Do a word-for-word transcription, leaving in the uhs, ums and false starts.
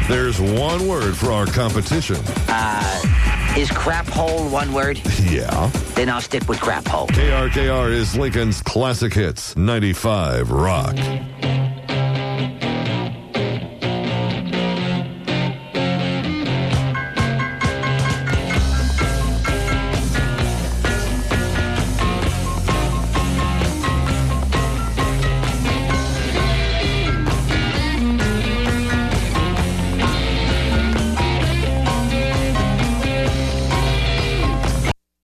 There's one word for our competition. Uh, is crap hole one word? Yeah. Then I'll stick with crap hole. K R K R is Lincoln's Classic Hits ninety-five Rock.